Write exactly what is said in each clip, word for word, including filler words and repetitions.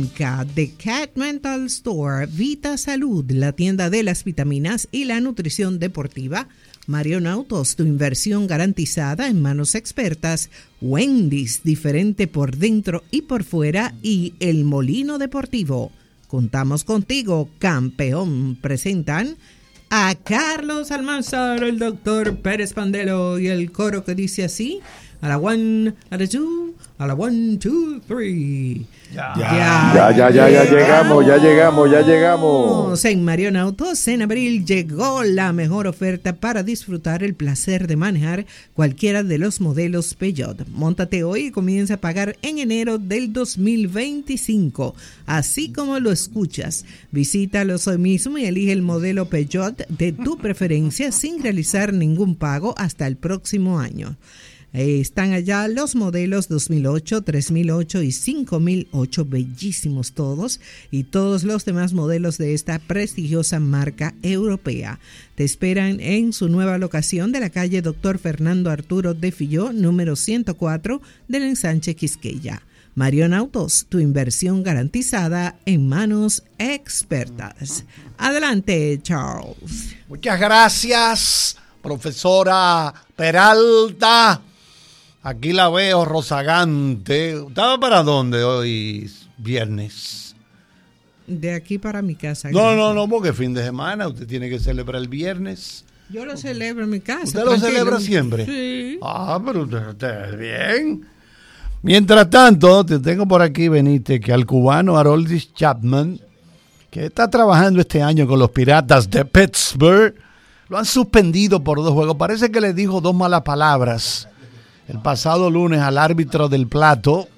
Banca, The Cat Mental Store, Vita Salud, la tienda de las vitaminas y la nutrición deportiva, Marion Autos, tu inversión garantizada en manos expertas, Wendy's, diferente por dentro y por fuera, y El Molino Deportivo. Contamos contigo, campeón. Presentan a Carlos Almanzar, el doctor Pérez Pandelo y el coro que dice así: a la one, a la two, a la one, two, three. Ya, ya, ya, ya, ya llegamos, ya llegamos, ya llegamos. En Marion Autos, en abril llegó la mejor oferta para disfrutar el placer de manejar cualquiera de los modelos Peugeot. Móntate hoy y comienza a pagar en enero del dos mil veinticinco. Así como lo escuchas, visítalos hoy mismo y elige el modelo Peugeot de tu preferencia sin realizar ningún pago hasta el próximo año. Están allá los modelos dos mil ocho, tres mil ocho y cinco mil ocho, bellísimos todos, y todos los demás modelos de esta prestigiosa marca europea. Te esperan en su nueva locación de la calle Doctor Fernando Arturo de Filló, número ciento cuatro del Ensanche Quisqueya. Marion Autos, tu inversión garantizada en manos expertas. Adelante, Charles. Muchas gracias, profesora Peralta. Aquí la veo rozagante. ¿Estaba para dónde hoy viernes? De aquí para mi casa. No, no, no, porque fin de semana usted tiene que celebrar el viernes. Yo lo celebro en mi casa. ¿Usted lo celebra siempre? Sí. Ah, pero usted, usted es bien. Mientras tanto, te tengo por aquí, Benítez, que al cubano Aroldis Chapman, que está trabajando este año con los Piratas de Pittsburgh, lo han suspendido por dos juegos. Parece que le dijo dos malas palabras el pasado lunes al árbitro del plato.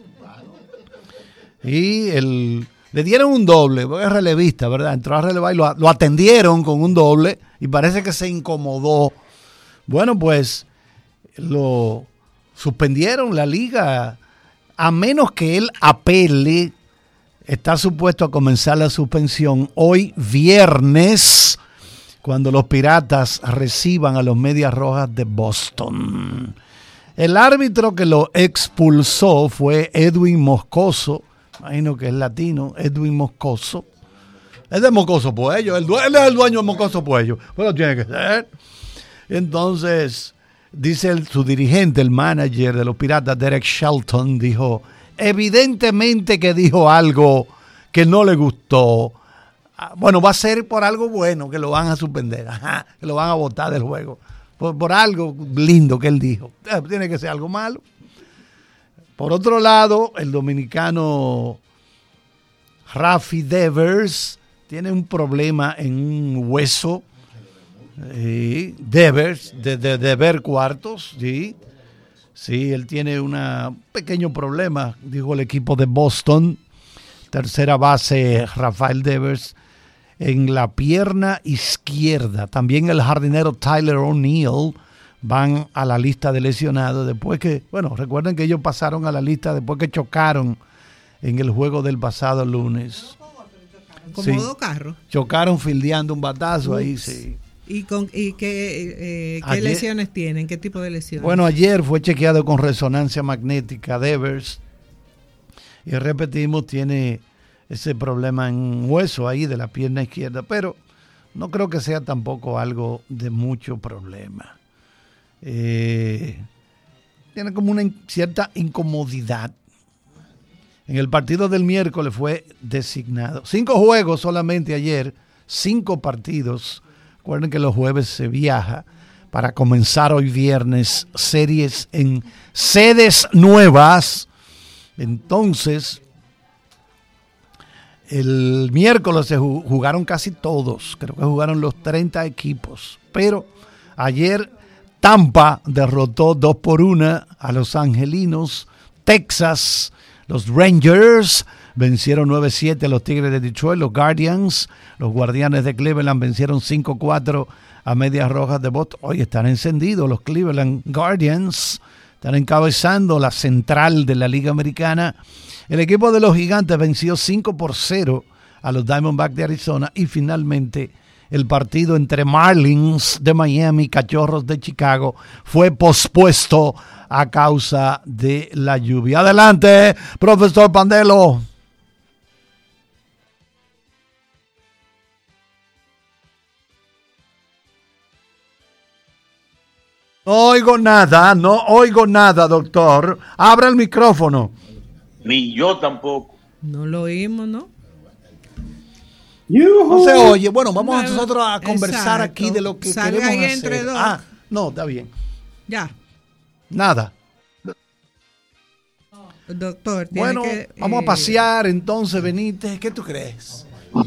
Y el, le dieron un doble, porque es relevista, ¿verdad? Entró a relevar y lo, lo atendieron con un doble y parece que se incomodó. Bueno, pues lo suspendieron la liga. A menos que él apele, está supuesto a comenzar la suspensión hoy viernes, cuando los Piratas reciban a los Medias Rojas de Boston. El árbitro que lo expulsó fue Edwin Moscoso, imagino que es latino, Edwin Moscoso. Es de Moscoso Puello, él es el dueño de Moscoso Puello, pero tiene que ser. Entonces, dice el, su dirigente, el manager de los Piratas, Derek Shelton, dijo, evidentemente que dijo algo que no le gustó. Bueno, va a ser por algo bueno que lo van a suspender, ajá, que lo van a botar del juego. Por, por algo lindo que él dijo. Eh, tiene que ser algo malo. Por otro lado, el dominicano Rafi Devers tiene un problema en un hueso. Eh, Devers, de, de, de ver cuartos, sí. Sí, él tiene una, un pequeño problema, dijo el equipo de Boston. Tercera base, Rafael Devers, en la pierna izquierda. También el jardinero Tyler O'Neill van a la lista de lesionados después que, bueno, recuerden que ellos pasaron a la lista después que chocaron en el juego del pasado lunes. Como sí, dos carros. Chocaron fildeando un batazo. Ups. Ahí, sí. ¿Y, con, y qué, eh, qué ayer, lesiones tienen? ¿Qué tipo de lesiones? Bueno, ayer fue chequeado con resonancia magnética Devers y repetimos, tiene ese problema en hueso ahí de la pierna izquierda, pero no creo que sea tampoco algo de mucho problema. Eh, tiene como una in- cierta incomodidad. En el partido del miércoles fue designado. Cinco juegos solamente ayer, cinco partidos. Recuerden que los jueves se viaja para comenzar hoy viernes series en sedes nuevas. Entonces, el miércoles se jugaron casi todos, creo que jugaron los treinta equipos, pero ayer Tampa derrotó dos por una a los angelinos, Texas, los Rangers vencieron nueve siete a los Tigres de Detroit, los Guardians, los Guardianes de Cleveland vencieron cinco cuatro a Medias Rojas de Boston. Hoy están encendidos los Cleveland Guardians, están encabezando la central de la Liga Americana. El equipo de los Gigantes venció cinco por cero a los Diamondbacks de Arizona y finalmente el partido entre Marlins de Miami y Cachorros de Chicago fue pospuesto a causa de la lluvia. Adelante, profesor Pandelo. No oigo nada, no oigo nada, doctor. Abra el micrófono. Ni yo tampoco. No lo oímos, ¿no? No se oye. Bueno, vamos no, nosotros a conversar exacto. aquí de lo que Salga queremos ahí hacer. Entre dos. Ah, no, está bien. Ya. Nada. Doctor, tiene bueno, que, vamos eh... a pasear entonces, Benítez. ¿Qué tú crees?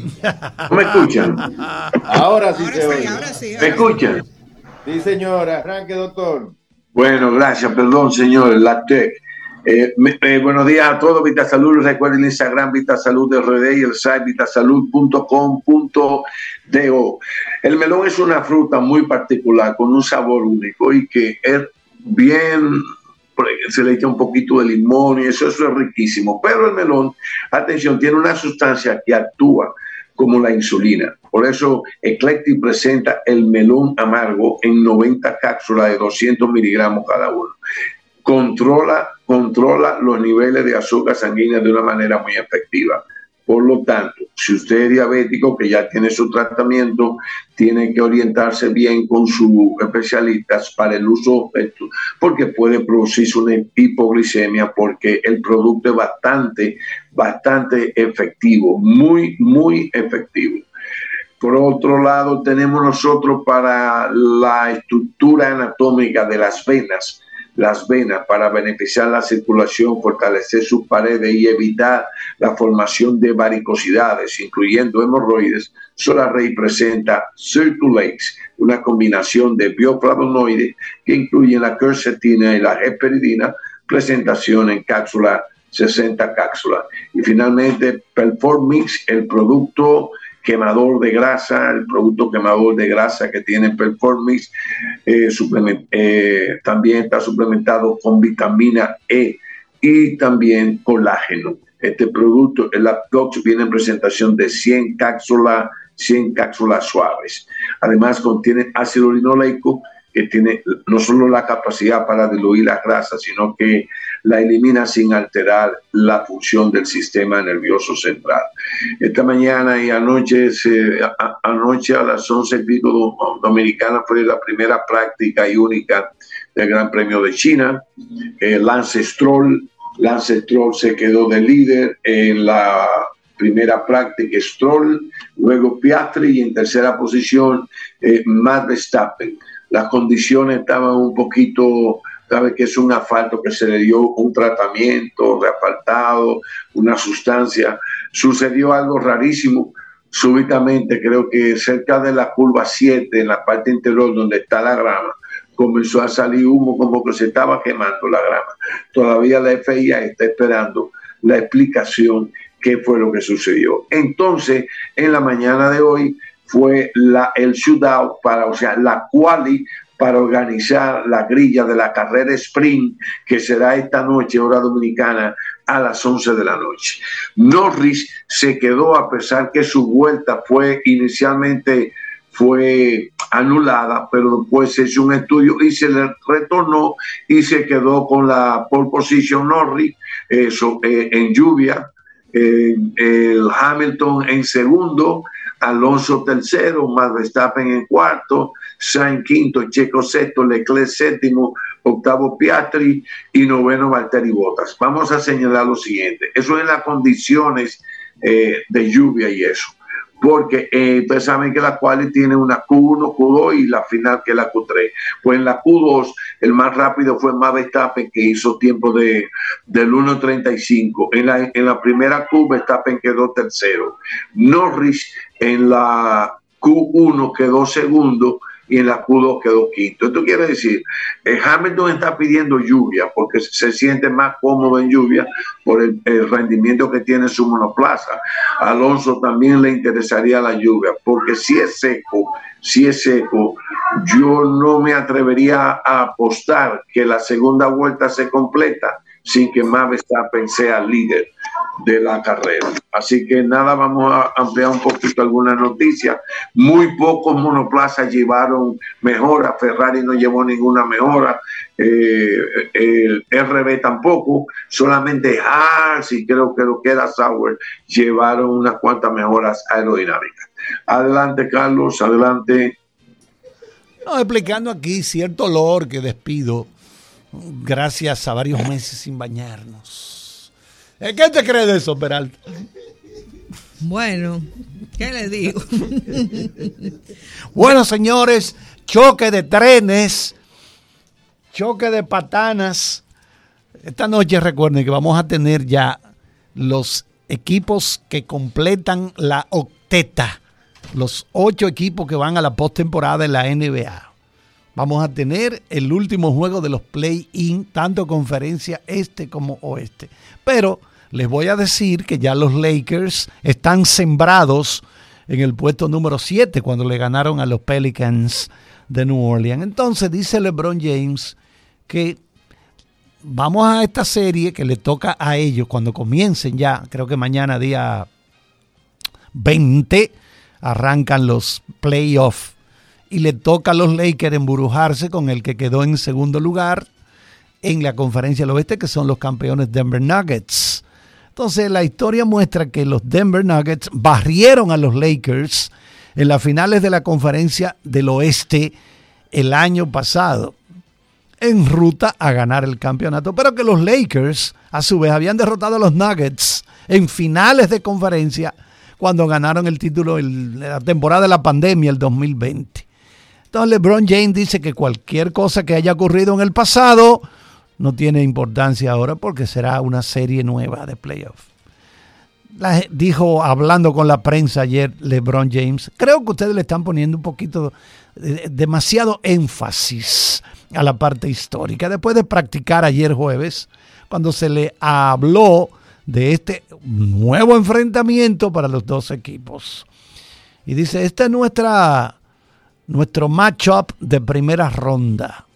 ¿No me escuchan? Ahora sí ahora se sí, oye. ahora sí, ahora ¿Me sí. escuchan? Sí, señora. Arranque, doctor. Bueno, gracias. Perdón, señor. La Tech. Eh, me, eh, buenos días a todos. VitaSalud. Recuerden el Instagram VitaSalud de R D y el site vitasalud punto com punto do. El melón es una fruta muy particular con un sabor único y que es bien... se le echa un poquito de limón y eso, eso es riquísimo. Pero el melón, atención, tiene una sustancia que actúa como la insulina. Por eso Eclectic presenta el melón amargo en noventa cápsulas de doscientos miligramos cada uno. Controla, controla los niveles de azúcar sanguínea de una manera muy efectiva. Por lo tanto, si usted es diabético que ya tiene su tratamiento, tiene que orientarse bien con sus especialistas para el uso, porque puede producirse una hipoglicemia, porque el producto es bastante, bastante efectivo, muy, muy efectivo. Por otro lado, tenemos nosotros para la estructura anatómica de las venas, las venas para beneficiar la circulación, fortalecer sus paredes y evitar la formación de varicosidades, incluyendo hemorroides. Solarray presenta Circulates, una combinación de bioflavonoides que incluyen la quercetina y la hesperidina, presentación en cápsula, sesenta cápsulas. Y finalmente, Performix, el producto quemador de grasa, el producto quemador de grasa que tiene Performix, eh, suplement, eh, también está suplementado con vitamina E y también colágeno. Este producto, el Aptox, viene en presentación de cien cápsulas, cien cápsulas suaves. Además contiene ácido linoleico, que tiene no solo la capacidad para diluir la grasa, sino que la elimina sin alterar la función del sistema nervioso central. Esta mañana y anoche, se, a, anoche a las once pico dominicana fue la primera práctica y única del Gran Premio de China. Eh, Lance Stroll, Lance Stroll se quedó de líder en la primera práctica, Stroll, luego Piastri y en tercera posición eh, Max Verstappen. Las condiciones estaban un poquito, sabe que es un asfalto que se le dio un tratamiento de asfaltado, una sustancia. Sucedió algo rarísimo, súbitamente, creo que cerca de la curva siete, en la parte interior donde está la grama, comenzó a salir humo como que se estaba quemando la grama. Todavía la F I A está esperando la explicación qué fue lo que sucedió. Entonces, en la mañana de hoy, fue la, el shootout, para, o sea, la quali para organizar la grilla de la carrera sprint que será esta noche, hora dominicana, a las once de la noche. Norris se quedó a pesar que su vuelta fue inicialmente fue anulada, pero después se hizo un estudio y se le retornó y se quedó con la pole position Norris eso, eh, en lluvia, eh, el Hamilton en segundo, Alonso tercero, Max Verstappen en cuarto, Sainz quinto, Checo sexto, Leclerc séptimo, octavo Piastri y noveno Valtteri Bottas. Vamos a señalar lo siguiente, eso es las condiciones eh, de lluvia y eso, porque eh, ustedes saben que la quali tiene una Q uno, Q dos y la final que es la Q tres. Pues en la Q dos el más rápido fue Max Verstappen, que hizo tiempo de, del uno treinta y cinco. En la, en la primera Q, Verstappen quedó tercero. Norris en la Q uno quedó segundo y en la Q dos quedó quinto. Esto quiere decir, eh, Hamilton está pidiendo lluvia porque se siente más cómodo en lluvia por el, el rendimiento que tiene su monoplaza. A Alonso también le interesaría la lluvia porque si es seco, si es seco, yo no me atrevería a apostar que la segunda vuelta se completa sin que Max Verstappen sea líder de la carrera. Así que nada, vamos a ampliar un poquito algunas noticias. Muy pocos monoplazas llevaron mejora, Ferrari no llevó ninguna mejora, eh, el R B tampoco, solamente Haas y creo que lo que era Sauber llevaron unas cuantas mejoras aerodinámicas. Adelante, Carlos, adelante. No, explicando aquí cierto olor que despido gracias a varios meses sin bañarnos. ¿Qué te crees de eso, Peralta? Bueno, ¿qué le digo? Bueno, señores, choque de trenes, choque de patanas. Esta noche recuerden que vamos a tener ya los equipos que completan la octeta, los ocho equipos que van a la postemporada de la N B A. Vamos a tener el último juego de los play-in, tanto conferencia este como oeste. Pero les voy a decir que ya los Lakers están sembrados en el puesto número siete cuando le ganaron a los Pelicans de New Orleans. Entonces dice LeBron James que vamos a esta serie que le toca a ellos cuando comiencen ya, creo que mañana día veinte arrancan los playoffs y le toca a los Lakers embrujarse con el que quedó en segundo lugar en la conferencia del oeste, que son los campeones Denver Nuggets. Entonces la historia muestra que los Denver Nuggets barrieron a los Lakers en las finales de la conferencia del oeste el año pasado, en ruta a ganar el campeonato, pero que los Lakers a su vez habían derrotado a los Nuggets en finales de conferencia cuando ganaron el título en la temporada de la pandemia, el dos mil veinte. Entonces LeBron James dice que cualquier cosa que haya ocurrido en el pasado no tiene importancia ahora porque será una serie nueva de playoffs. Dijo hablando con la prensa ayer LeBron James, creo que ustedes le están poniendo un poquito, eh, demasiado énfasis a la parte histórica. Después de practicar ayer jueves, cuando se le habló de este nuevo enfrentamiento para los dos equipos. Y dice, este es nuestra, nuestro matchup de primera ronda.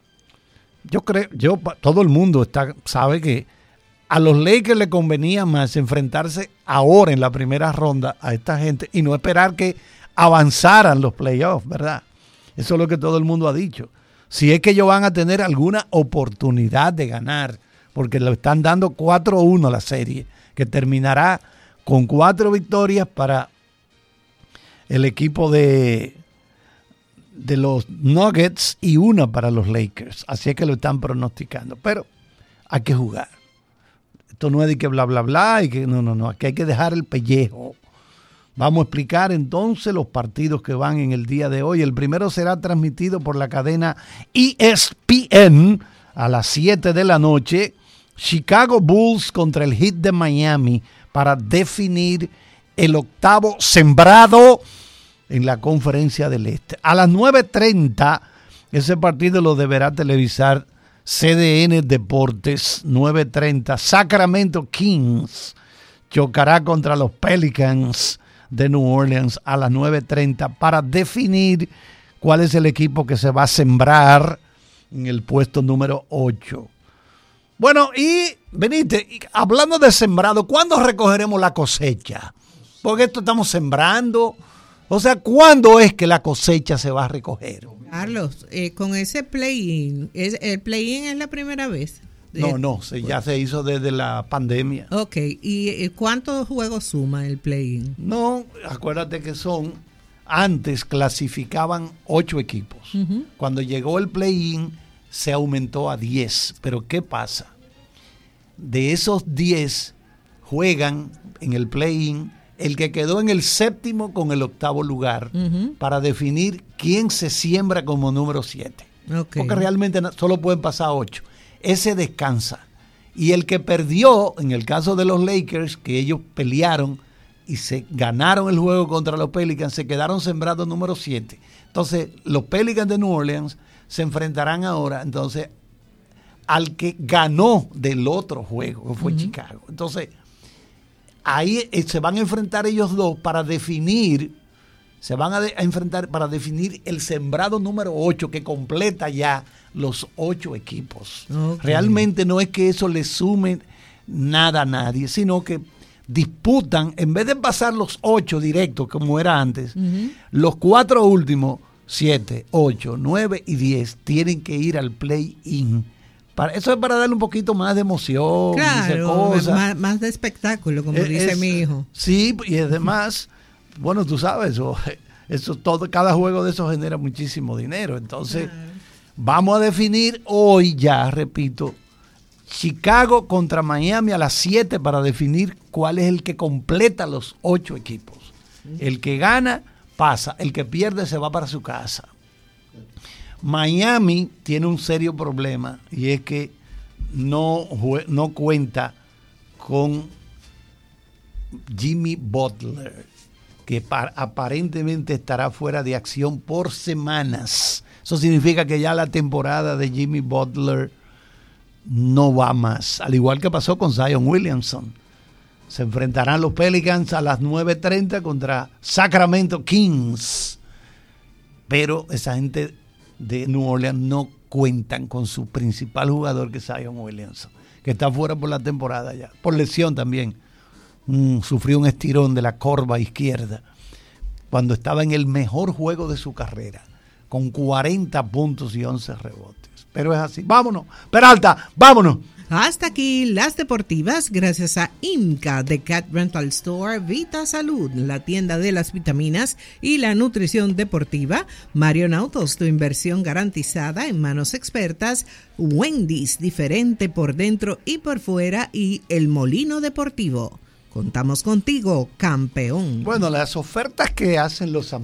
Yo creo, yo, todo el mundo está, sabe que a los Lakers le convenía más enfrentarse ahora en la primera ronda a esta gente y no esperar que avanzaran los playoffs, ¿verdad? Eso es lo que todo el mundo ha dicho. Si es que ellos van a tener alguna oportunidad de ganar, porque le están dando cuatro a uno a la serie, que terminará con cuatro victorias para el equipo de, de los Nuggets y una para los Lakers. Así es que lo están pronosticando. Pero hay que jugar. Esto no es de que bla, bla, bla, y que no, no, no. Aquí hay que dejar el pellejo. Vamos a explicar entonces los partidos que van en el día de hoy. El primero será transmitido por la cadena E S P N a las siete de la noche. Chicago Bulls contra el Heat de Miami para definir el octavo sembrado en la Conferencia del Este. A las nueve treinta, ese partido lo deberá televisar C D N Deportes. nueve treinta, Sacramento Kings chocará contra los Pelicans de New Orleans a las nueve treinta para definir cuál es el equipo que se va a sembrar en el puesto número ocho. Bueno, y venite, hablando de sembrado, ¿cuándo recogeremos la cosecha? Porque esto estamos sembrando. O sea, ¿cuándo es que la cosecha se va a recoger? Carlos, eh, con ese play-in, ¿el play-in es la primera vez? No, no, se, ya se hizo desde la pandemia. Ok, ¿y cuántos juegos suma el play-in? No, acuérdate que son, antes clasificaban ocho equipos. Uh-huh. Cuando llegó el play-in se aumentó a diez. Pero ¿qué pasa? De esos diez juegan en el play-in el que quedó en el séptimo con el octavo lugar, uh-huh, para definir quién se siembra como número siete. Okay. Porque realmente solo pueden pasar ocho. Ese descansa. Y el que perdió, en el caso de los Lakers, que ellos pelearon y se ganaron el juego contra los Pelicans, se quedaron sembrados número siete. Entonces, los Pelicans de New Orleans se enfrentarán ahora, entonces, al que ganó del otro juego, que fue uh-huh. Chicago. Entonces, ahí se van a enfrentar ellos dos para definir, se van a, de, a enfrentar para definir el sembrado número ocho, que completa ya los ocho equipos. Okay. Realmente no es que eso le sume nada a nadie, sino que disputan, en vez de pasar los ocho directos como era antes, uh-huh, los cuatro últimos, siete, ocho, nueve y diez, tienen que ir al play-in. Para, eso es para darle un poquito más de emoción, claro, más, más de espectáculo, como es, dice es, mi hijo. Sí, y además, bueno, tú sabes, o, eso todo, cada juego de esos genera muchísimo dinero. Entonces, vamos a definir hoy ya, repito, Chicago contra Miami a las siete para definir cuál es el que completa los ocho equipos. El que gana pasa, el que pierde se va para su casa. Miami tiene un serio problema y es que no, no cuenta con Jimmy Butler, que par, aparentemente estará fuera de acción por semanas. Eso significa que ya la temporada de Jimmy Butler no va más, al igual que pasó con Zion Williamson. Se enfrentarán los Pelicans a las nueve treinta contra Sacramento Kings, pero esa gente de New Orleans no cuentan con su principal jugador, que es Zion Williamson, que está fuera por la temporada ya, por lesión también. Mm, sufrió un estirón de la corva izquierda cuando estaba en el mejor juego de su carrera, con cuarenta puntos y once rebotes. Pero es así. Vámonos, Peralta, vámonos. Hasta aquí las deportivas, gracias a IMCA de Cat Rental Store, Vita Salud, la tienda de las vitaminas y la nutrición deportiva, Marion Autos, tu inversión garantizada en manos expertas, Wendy's, diferente por dentro y por fuera, y El Molino Deportivo. Contamos contigo, campeón. Bueno, las ofertas que hacen los